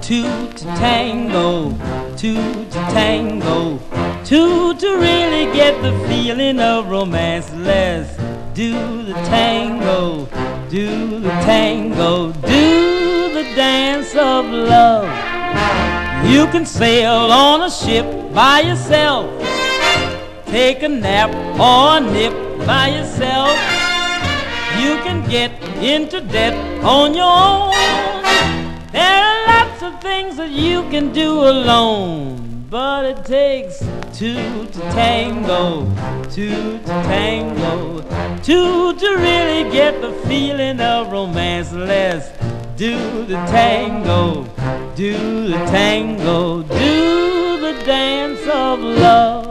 two to tango, two to tango, two to really get the feeling of romance. Let's do the tango, do the tango, do the dance of love. You can sail on a ship by yourself, take a nap or a nip by yourself. You can get into debt on your own. There are lots of things that you can do alone, but it takes two to tango, two to tango, two to really get the feeling of romance. Let's do the tango, do the tango, do the dance of love.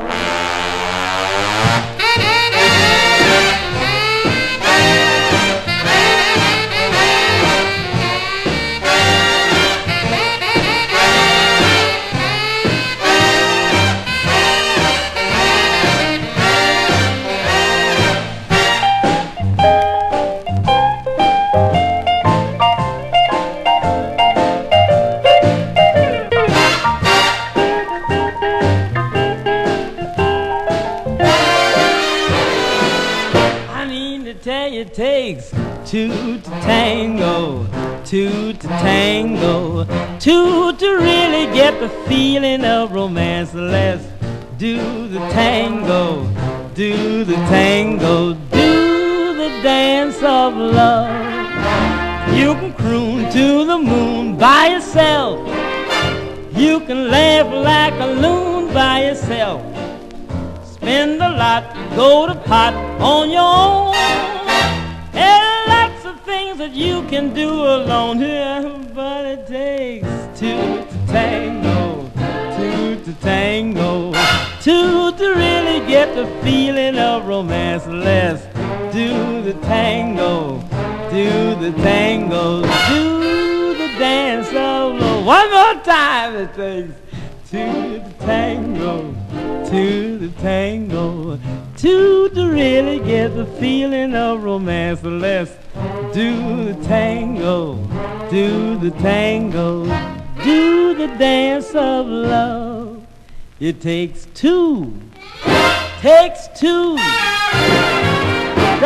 It takes two to tango, two to tango, two to really get the feeling of romance. Let's do the tango, do the tango, do the dance of love. You can croon to the moon by yourself, you can laugh like a loon by yourself, spend a lot, go to pot on your own. There are lots of things that you can do alone here, but it takes two to tango, two to tango, two to really get the feeling of romance. Let's do the tango, do the tango, do the dance of love. One more time. It takes two to tango, two to tango, two to really get the feeling of romance. Let's do the tango, do the tango, do the dance of love. It takes two,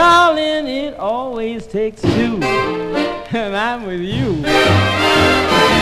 darling, it always takes two, and I'm with you.